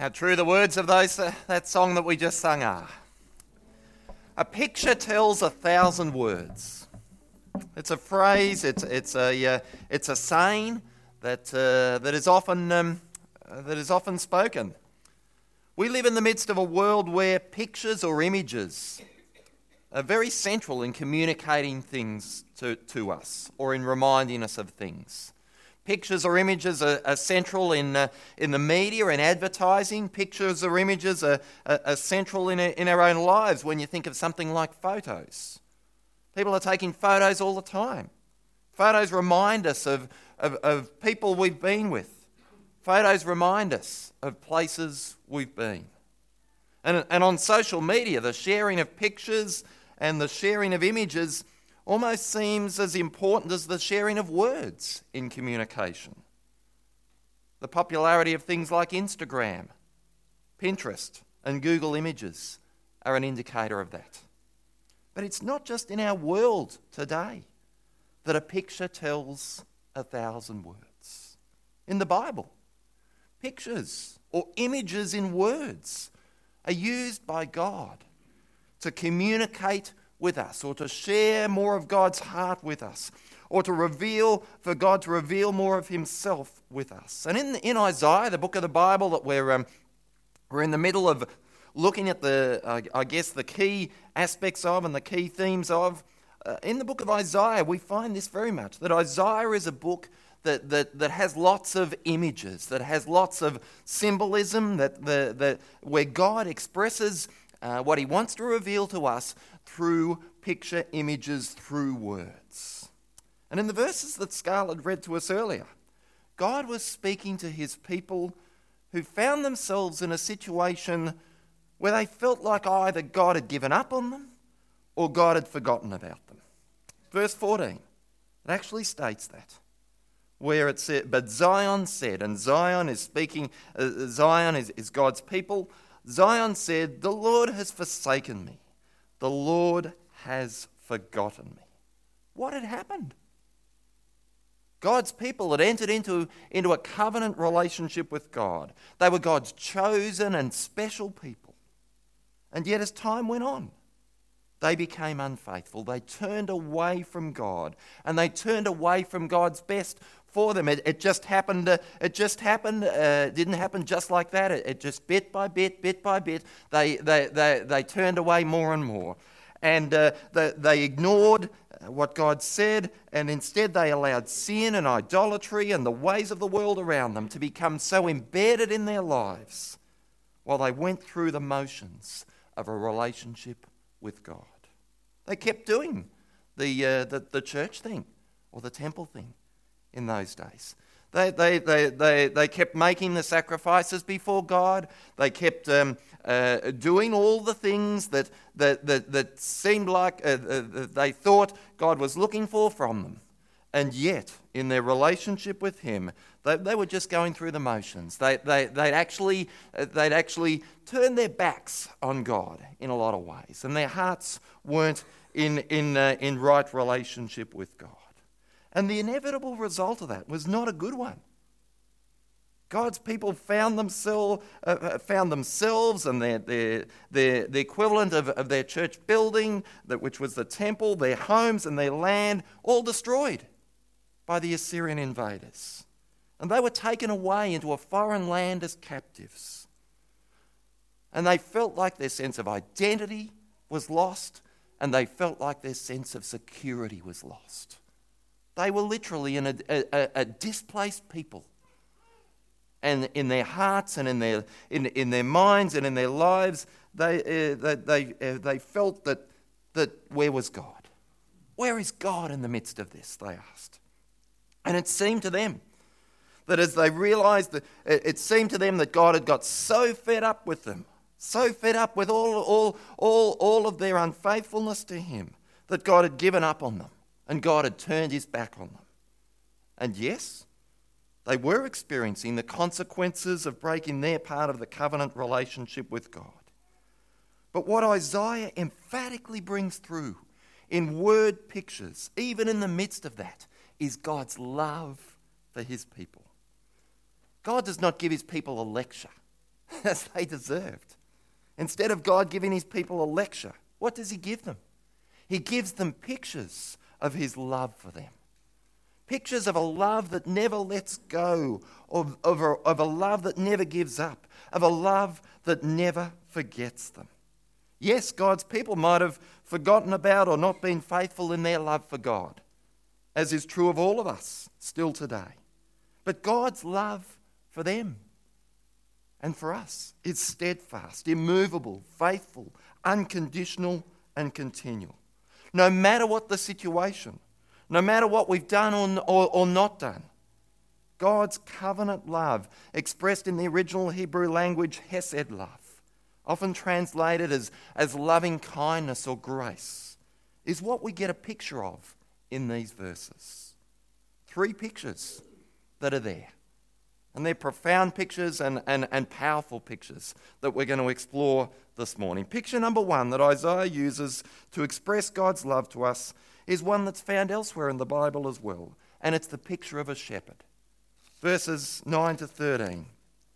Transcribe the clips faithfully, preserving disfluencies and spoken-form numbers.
How true the words of those uh, that song that we just sung are. A picture tells a thousand words. It's a phrase. It's it's a uh, it's a saying that uh, that is often um, uh, that is often spoken. We live in the midst of a world where pictures or images are very central in communicating things to, to us or in reminding us of things. Pictures or images are, are central in uh, in the media and advertising. Pictures or images are, are, are central in, a, in our own lives when you think of something like photos. People are taking photos all the time. Photos remind us of, of, of people we've been with. Photos remind us of places we've been. And, and on social media, the sharing of pictures and the sharing of images almost seems as important as the sharing of words in communication. The popularity of things like Instagram, Pinterest, and Google Images are an indicator of that. But it's not just in our world today that a picture tells a thousand words. In the Bible, pictures or images in words are used by God to communicate with us, or to share more of God's heart with us, or to reveal, for God to reveal more of himself with us. And in in Isaiah, the book of the Bible that we're um, we're in the middle of looking at the, uh, I guess, the key aspects of and the key themes of, uh, in the book of Isaiah, we find this very much, that Isaiah is a book that that, that has lots of images, that has lots of symbolism, that the, the where God expresses uh, what he wants to reveal to us through picture, images, through words. And in the verses that Scarlett read to us earlier, God was speaking to his people who found themselves in a situation where they felt like either God had given up on them or God had forgotten about them. Verse fourteen, it actually states that, where it said, but Zion said, and Zion is speaking, uh, Zion is, is God's people, Zion said, the Lord has forsaken me. The Lord has forgotten me. What had happened? God's people had entered into, into a covenant relationship with God. They were God's chosen and special people. And yet as time went on, they became unfaithful. They turned away from God, and they turned away from God's best for them. It, it just happened. Uh, it just happened. Uh, didn't happen just like that. It, it just bit by bit, bit by bit, they they they, they turned away more and more, and uh, they, they ignored what God said, and instead they allowed sin and idolatry and the ways of the world around them to become so embedded in their lives, while they went through the motions of a relationship with God. They kept doing the uh, the, the church thing or the temple thing. In those days, they they they they they kept making the sacrifices before God. They kept um, uh, doing all the things that that that, that seemed like uh, uh, they thought God was looking for from them, and yet in their relationship with Him, they they were just going through the motions. They they they'd actually uh, they'd actually turned their backs on God in a lot of ways, and their hearts weren't in in uh, in right relationship with God. And the inevitable result of that was not a good one. God's people found themselves, uh, found themselves and their, their, their, the equivalent of, of their church building, that which was the temple, their homes and their land, all destroyed by the Assyrian invaders. And they were taken away into a foreign land as captives. And they felt like their sense of identity was lost, and they felt like their sense of security was lost. They were literally in a, a, a displaced people, and in their hearts and in their in, in their minds and in their lives, they uh, they they, uh, they felt that that where was God? Where is God in the midst of this? They asked, and it seemed to them that as they realised that it, it seemed to them that God had got so fed up with them, so fed up with all all all all of their unfaithfulness to Him, that God had given up on them. And God had turned his back on them. And yes, they were experiencing the consequences of breaking their part of the covenant relationship with God. But what Isaiah emphatically brings through in word pictures, even in the midst of that, is God's love for his people. God does not give his people a lecture. as they deserved. Instead of God giving his people a lecture, what does he give them? He gives them pictures of his love for them. Pictures of a love that never lets go, of, of, a, of a love that never gives up, of a love that never forgets them. Yes, God's people might have forgotten about or not been faithful in their love for God, as is true of all of us still today. But God's love for them and for us is steadfast, immovable, faithful, unconditional, and continual. No matter what the situation, no matter what we've done or, or, or not done, God's covenant love, expressed in the original Hebrew language, hesed love, often translated as, as loving kindness or grace, is what we get a picture of in these verses. Three pictures that are there. And they're profound pictures and, and, and powerful pictures that we're going to explore this morning. Picture number one that Isaiah uses to express God's love to us is one that's found elsewhere in the Bible as well. And it's the picture of a shepherd. Verses nine to thirteen.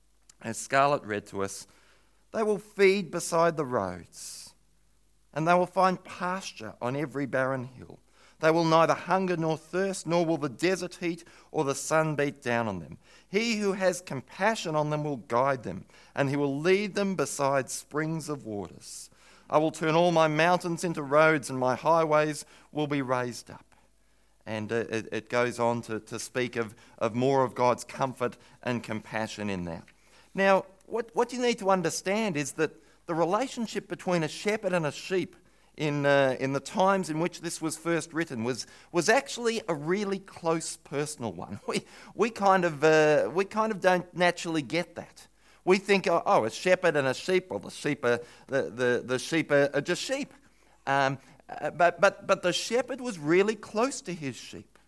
As Scarlett read to us, they will feed beside the roads, and they will find pasture on every barren hill. They will neither hunger nor thirst, nor will the desert heat or the sun beat down on them. He who has compassion on them will guide them, and he will lead them beside springs of waters. I will turn all my mountains into roads, and my highways will be raised up. And uh, it, it goes on to, to speak of, of more of God's comfort and compassion in that. Now, what, what you need to understand is that the relationship between a shepherd and a sheep in uh, in the times in which this was first written was was actually a really close personal one. We we kind of uh, we kind of don't naturally get that. We think, oh, oh, a shepherd and a sheep, or the sheep are the the, the sheep are, are just sheep. Um, uh, but but but the shepherd was really close to his sheep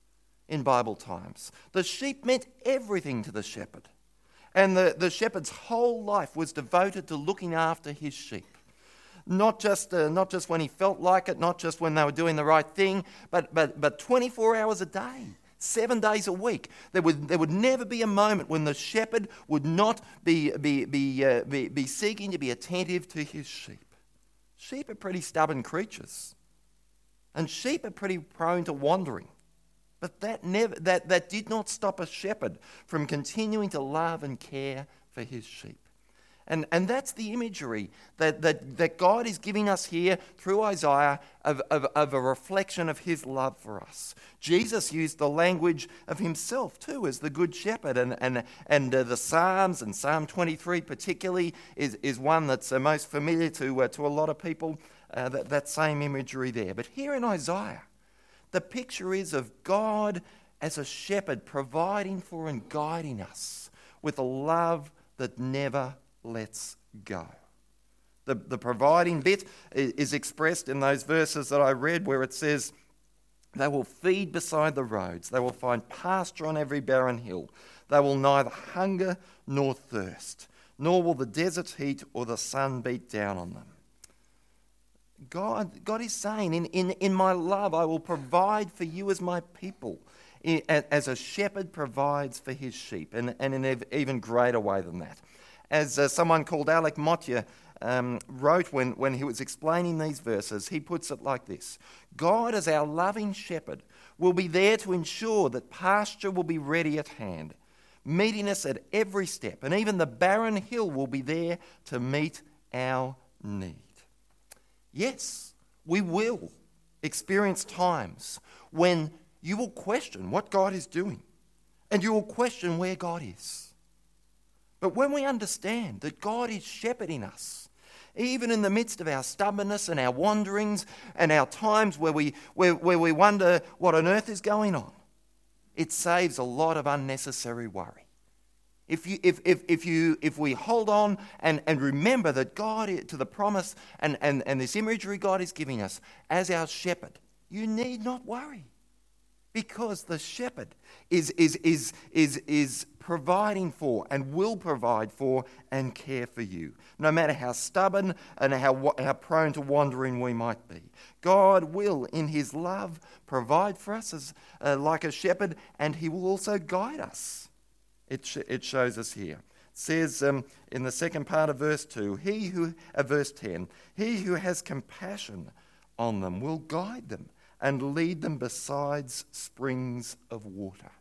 in Bible times. The sheep meant everything to the shepherd, and the, the shepherd's whole life was devoted to looking after his sheep. Not just uh, not just when he felt like it, not just when they were doing the right thing, but but but twenty-four hours a day, seven days a week. There would there would never be a moment when the shepherd would not be be be uh, be, be seeking to be attentive to his sheep. Sheep are pretty stubborn creatures, and sheep are pretty prone to wandering. But that never that that did not stop a shepherd from continuing to love and care for his sheep. And, and that's the imagery that, that, that God is giving us here through Isaiah of, of, of a reflection of his love for us. Jesus used the language of himself too as the good shepherd, and, and, and uh, the Psalms, and Psalm twenty-three particularly, is, is one that's uh, most familiar to, uh, to a lot of people, uh, that, that same imagery there. But here in Isaiah, the picture is of God as a shepherd providing for and guiding us with a love that never lets go. The, the providing bit is expressed in those verses that I read, where it says, they will feed beside the roads, they will find pasture on every barren hill, they will neither hunger nor thirst, nor will the desert heat or the sun beat down on them. God, God is saying, in, in, in my love I will provide for you as my people, as a shepherd provides for his sheep, and, and in an even greater way than that. As uh, someone called Alec Motyer um, wrote when, when he was explaining these verses, he puts it like this: God, as our loving shepherd, will be there to ensure that pasture will be ready at hand, meeting us at every step, and even the barren hill will be there to meet our need. Yes, we will experience times when you will question what God is doing, and you will question where God is. But when we understand that God is shepherding us, even in the midst of our stubbornness and our wanderings and our times where we where, where we wonder what on earth is going on, it saves a lot of unnecessary worry. If you if if, if you if we hold on and, and remember that God, to the promise and, and, and this imagery God is giving us as our shepherd, you need not worry. Because the shepherd is, is, is, is, is providing for and will provide for and care for you, no matter how stubborn and how, how prone to wandering we might be. God will, in his love, provide for us as uh, like a shepherd, and he will also guide us. It, sh- it shows us here. says um, in the second part of verse two, he who, uh, verse ten, he who has compassion on them will guide them and lead them beside springs of water.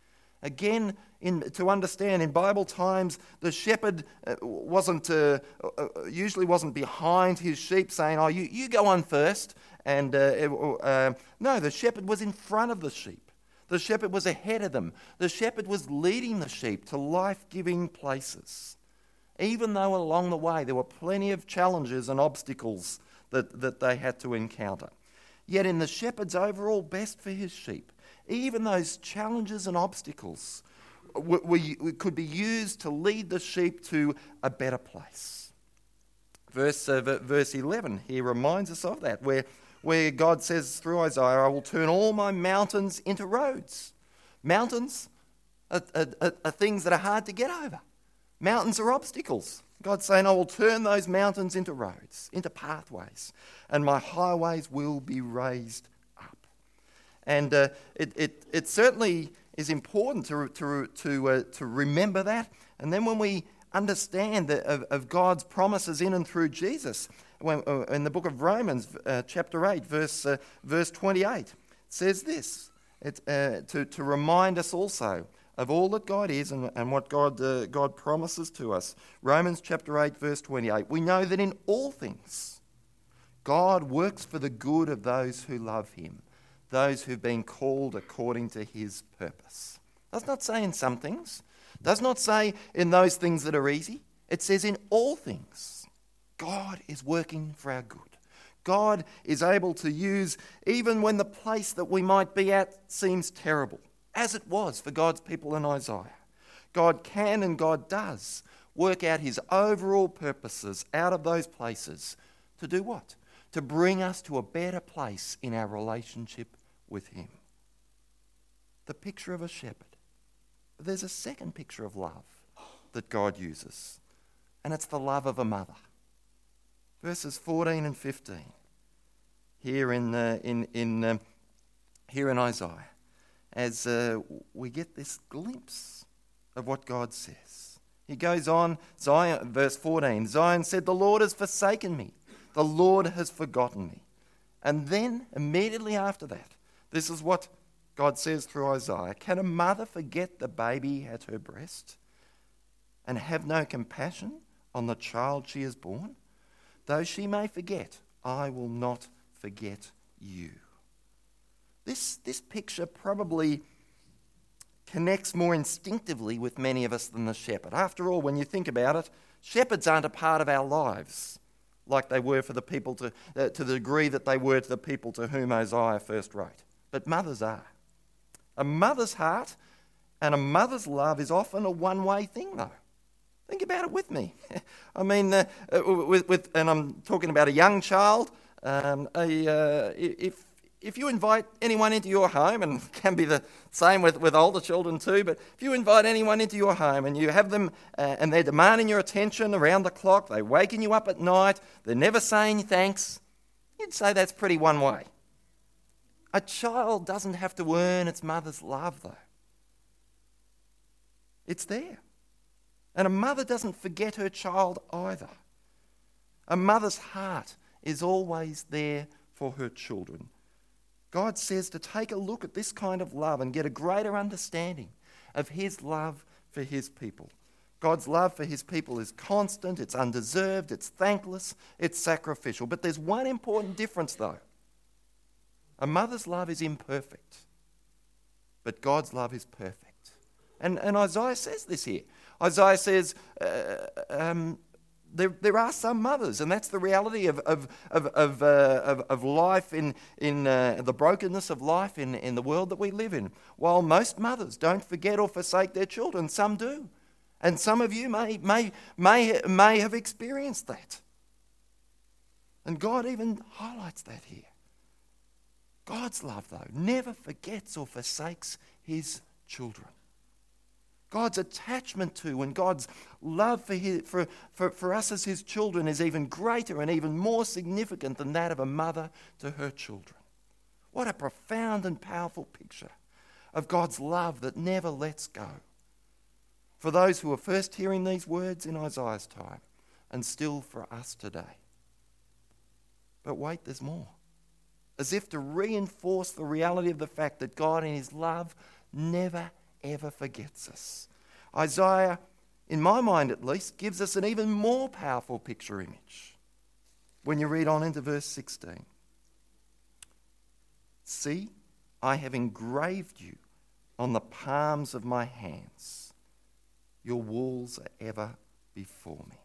Again, in, to understand, in Bible times, the shepherd uh, wasn't uh, uh, usually wasn't behind his sheep saying, "Oh, you, you go on first." And uh, uh, no, the shepherd was in front of the sheep. The shepherd was ahead of them. The shepherd was leading the sheep to life-giving places, even though along the way there were plenty of challenges and obstacles that, that they had to encounter. Yet in the shepherd's overall best for his sheep, even those challenges and obstacles w- w- could be used to lead the sheep to a better place. Verse, uh, verse eleven here reminds us of that, where where God says through Isaiah, "I will turn all my mountains into roads." Mountains are, are, are things that are hard to get over. Mountains are obstacles. God's saying, "I will turn those mountains into roads, into pathways, and my highways will be raised up." And uh, it, it, it certainly is important to, to, to, uh, to remember that. And then when we understand the, of, of God's promises in and through Jesus, when, uh, in the book of Romans, uh, chapter eight, verse, uh, verse twenty-eight, it says this, it, uh, to, to remind us also of all that God is and, and what God, uh, God promises to us. Romans chapter eight, verse twenty-eight, we know that in all things God works for the good of those who love him, those who've been called according to his purpose. Does not say in some things, does not say in those things that are easy. It says in all things God is working for our good. God is able to use, even when the place that we might be at seems terrible, as it was for God's people in Isaiah. God can and God does work out his overall purposes out of those places to do what? To bring us to a better place in our relationship with him. The picture of a shepherd. But there's a second picture of love that God uses, and it's the love of a mother. Verses fourteen and fifteen, here in uh, in in um, here in Isaiah, as uh, we get this glimpse of what God says. He goes on, Zion, verse fourteen. Zion said, "The Lord has forsaken me; the Lord has forgotten me." And then immediately after that, this is what God says through Isaiah: "Can a mother forget the baby at her breast, and have no compassion on the child she has borne? Though she may forget, I will not forget you." This, this picture probably connects more instinctively with many of us than the shepherd. After all, when you think about it, shepherds aren't a part of our lives like they were for the people to, uh, to the degree that they were to the people to whom Isaiah first wrote. But mothers are. A mother's heart and a mother's love is often a one-way thing, though. Think about it with me. I mean, uh, with, with, and I'm talking about a young child. Um, a, uh, if if you invite anyone into your home, and it can be the same with, with older children too, but if you invite anyone into your home and you have them, uh, and they're demanding your attention around the clock, they're waking you up at night, they're never saying thanks, you'd say that's pretty one way. A child doesn't have to earn its mother's love, though. It's there. And a mother doesn't forget her child either. A mother's heart is always there for her children. God says to take a look at this kind of love and get a greater understanding of his love for his people. God's love for his people is constant, it's undeserved, it's thankless, it's sacrificial. But there's one important difference, though. A mother's love is imperfect, but God's love is perfect. And, and Isaiah says this here. Isaiah says uh, um, there, there are some mothers, and that's the reality of of of of, uh, of, of life in in uh, the brokenness of life in, in the world that we live in. While most mothers don't forget or forsake their children, some do, and some of you may may may may have experienced that. And God even highlights that here. God's love, though, never forgets or forsakes his children. God's attachment to and God's love for, his, for, for, for us as his children is even greater and even more significant than that of a mother to her children. What a profound and powerful picture of God's love that never lets go. for those who were first hearing these words in Isaiah's time, and still for us today. But wait, there's more. As if to reinforce the reality of the fact that God in his love never ever forgets us. Isaiah, in my mind at least, gives us an even more powerful picture image. When you read on into verse sixteen. See, I have engraved you on the palms of my hands. Your walls are ever before me.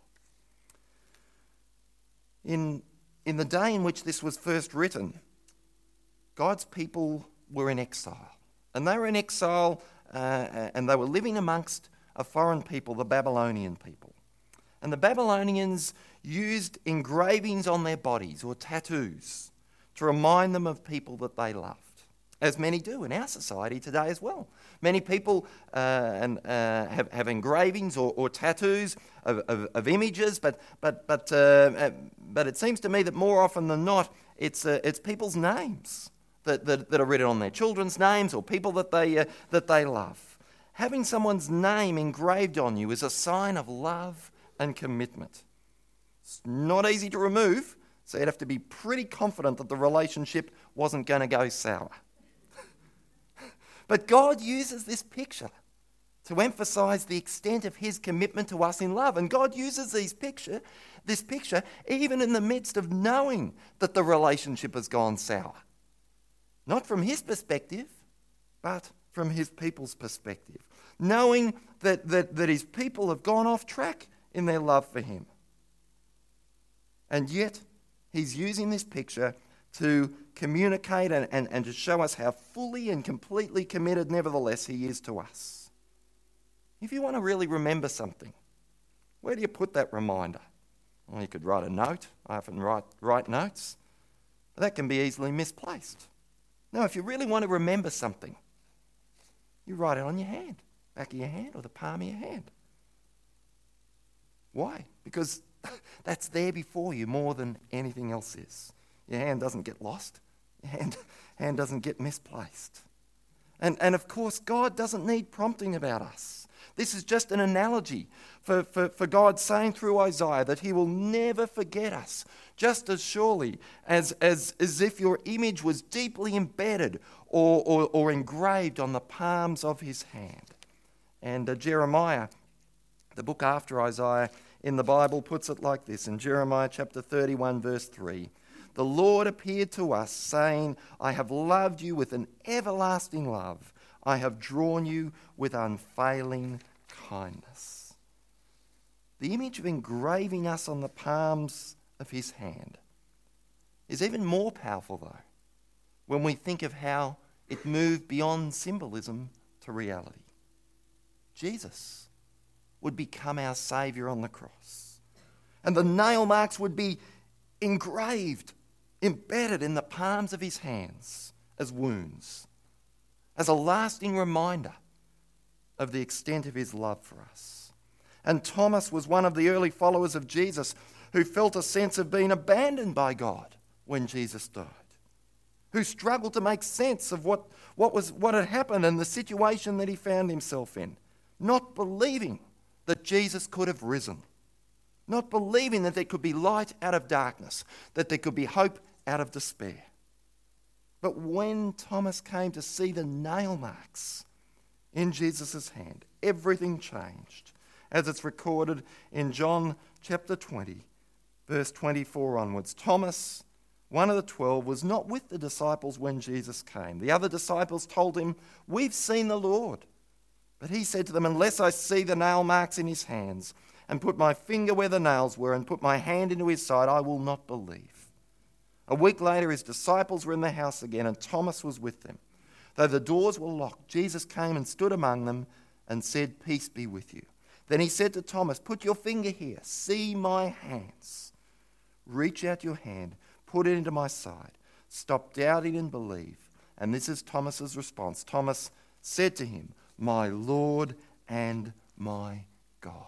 In, in the day in which this was first written, God's people were in exile. And they were in exile uh, and they were living amongst a foreign people, the Babylonian people. And the Babylonians used engravings on their bodies or tattoos to remind them of people that they loved, as many do in our society today as well. Many people uh, and, uh, have, have engravings or, or tattoos of, of, of images, but but but uh, but it seems to me that more often than not, it's uh, it's people's names that, that that are written on their children's names or people that they uh, that they love. Having someone's name engraved on you is a sign of love and commitment. It's not easy to remove, so you'd have to be pretty confident that the relationship wasn't going to go sour. But God uses this picture to emphasize the extent of his commitment to us in love. And God uses these picture, this picture even in the midst of knowing that the relationship has gone sour. Not from his perspective, but from his people's perspective. Knowing that, that, that his people have gone off track in their love for him. And yet, he's using this picture to communicate and, and, and to show us how fully and completely committed, nevertheless, he is to us. If you want to really remember something, where do you put that reminder? Well, you could write a note. I often write, write notes. But that can be easily misplaced. No, if you really want to remember something, you write it on your hand, back of your hand or the palm of your hand. Why? Because that's there before you more than anything else is. Your hand doesn't get lost. Your hand, hand doesn't get misplaced. And, and of course, God doesn't need prompting about us. This is just an analogy for, for, for God saying through Isaiah that he will never forget us, just as surely as, as, as if your image was deeply embedded or, or, or engraved on the palms of his hand. And uh, Jeremiah, the book after Isaiah in the Bible, puts it like this in Jeremiah chapter thirty-one, verse three. The Lord appeared to us, saying, I have loved you with an everlasting love. I have drawn you with unfailing kindness. The image of engraving us on the palms of his hand is even more powerful, though, when we think of how it moved beyond symbolism to reality. Jesus would become our Saviour on the cross. And the nail marks would be engraved, embedded in the palms of his hands as wounds, as a lasting reminder of the extent of his love for us. And Thomas was one of the early followers of Jesus who felt a sense of being abandoned by God when Jesus died, who struggled to make sense of what, what, was, what had happened and the situation that he found himself in, not believing that Jesus could have risen, not believing that there could be light out of darkness, that there could be hope out of despair. But when Thomas came to see the nail marks in Jesus' hand, everything changed, as it's recorded in John chapter twenty, verse twenty-four onwards. Thomas, one of the twelve, was not with the disciples when Jesus came. The other disciples told him, "We've seen the Lord." But he said to them, "Unless I see the nail marks in his hands, and put my finger where the nails were, and put my hand into his side, I will not believe." A week later, his disciples were in the house again, and Thomas was with them. Though the doors were locked, Jesus came and stood among them and said, "Peace be with you." Then he said to Thomas, "Put your finger here, see my hands. Reach out your hand, put it into my side. Stop doubting and believe." And this is Thomas's response. Thomas said to him, "My Lord and my God."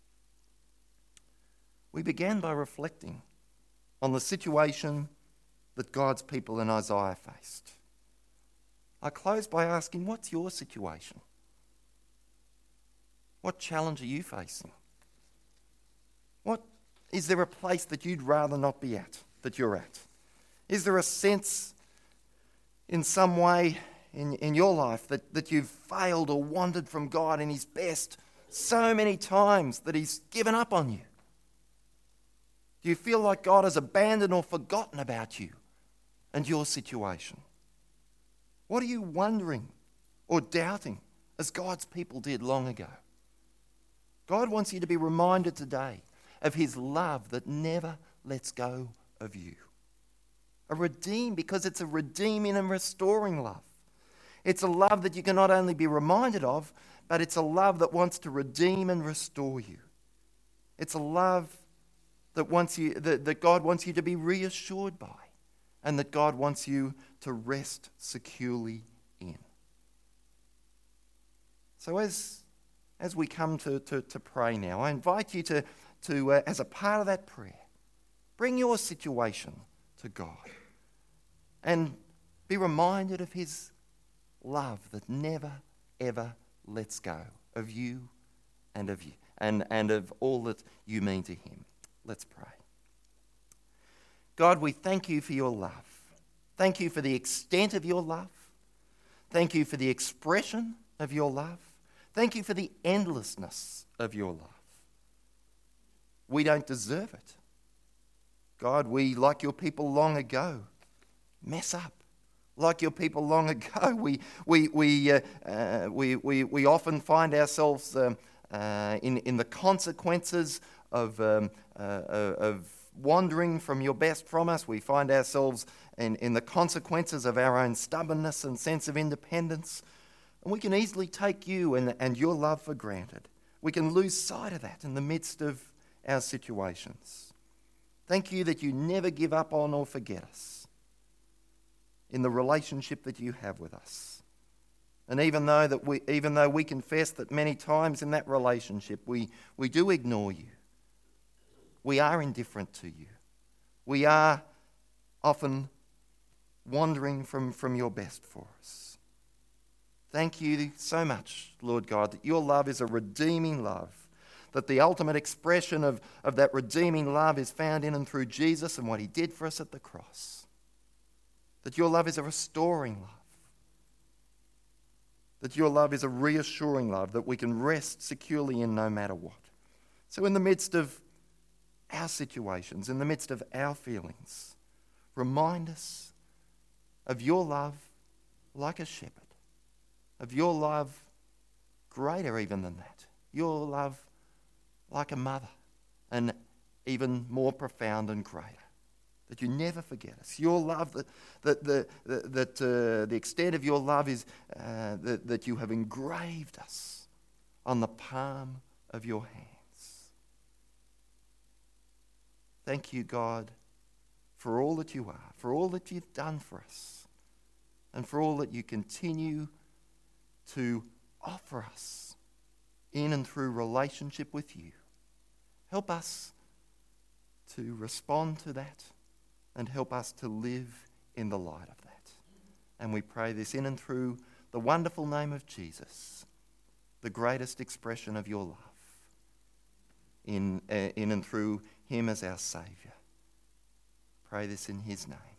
We began by reflecting on the situation that God's people in Isaiah faced. I close by asking, what's your situation? What challenge are you facing? What is there a place that you'd rather not be at, that you're at? Is there a sense in some way in, in your life that, that you've failed or wandered from God in his best so many times that he's given up on you? Do you feel like God has abandoned or forgotten about you and your situation? What are you wondering or doubting as God's people did long ago? God wants you to be reminded today of his love that never lets go of you. A redeem, because it's a redeeming and restoring love. It's a love that you can not only be reminded of, but it's a love that wants to redeem and restore you. It's a love that wants you, that, that God wants you to be reassured by, and that God wants you to rest securely in. So as, as we come to, to, to pray now, I invite you to, to uh, as a part of that prayer, bring your situation to God and be reminded of his love that never, ever lets go of you and of you and, and of all that you mean to him. Let's pray. God, we thank you for your love. Thank you for the extent of your love. Thank you for the expression of your love. Thank you for the endlessness of your love. We don't deserve it. God, we, like your people long ago, mess up. Like your people long ago, we we we uh, uh, we, we we often find ourselves um, uh, in in the consequences of um, uh, of wandering from your best from us. We find ourselves in in the consequences of our own stubbornness and sense of independence, and we can easily take you and and your love for granted. We can lose sight of that in the midst of our situations. Thank you that you never give up on or forget us in the relationship that you have with us. And even though that we even though we confess that many times in that relationship we, we do ignore you, we are indifferent to you, we are often wandering from, from your best for us. Thank you so much, Lord God, that your love is a redeeming love, that the ultimate expression of, of that redeeming love is found in and through Jesus and what he did for us at the cross. That your love is a restoring love. That your love is a reassuring love that we can rest securely in no matter what. So in the midst of our situations, in the midst of our feelings, remind us of your love like a shepherd, of your love greater even than that, your love like a mother, and even more profound and greater. That you never forget us. Your love, that, that, the, that uh, the extent of your love is uh, that, that you have engraved us on the palm of your hands. Thank you, God, for all that you are, for all that you've done for us, and for all that you continue to offer us in and through relationship with you. Help us to respond to that, and help us to live in the light of that. And we pray this in and through the wonderful name of Jesus, the greatest expression of your love, in, uh, in and through him as our Saviour. Pray this in his name.